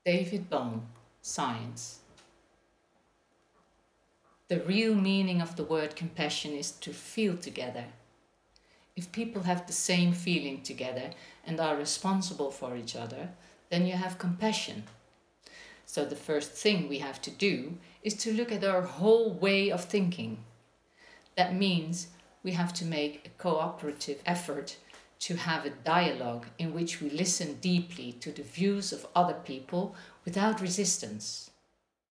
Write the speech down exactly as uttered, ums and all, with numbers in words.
David Bohm, Science. The real meaning of the word compassion is to feel together. If people have the same feeling together and are responsible for each other, then you have compassion. So the first thing we have to do is to look at our whole way of thinking. That means we have to make a cooperative effort to have a dialogue in which we listen deeply to the views of other people without resistance.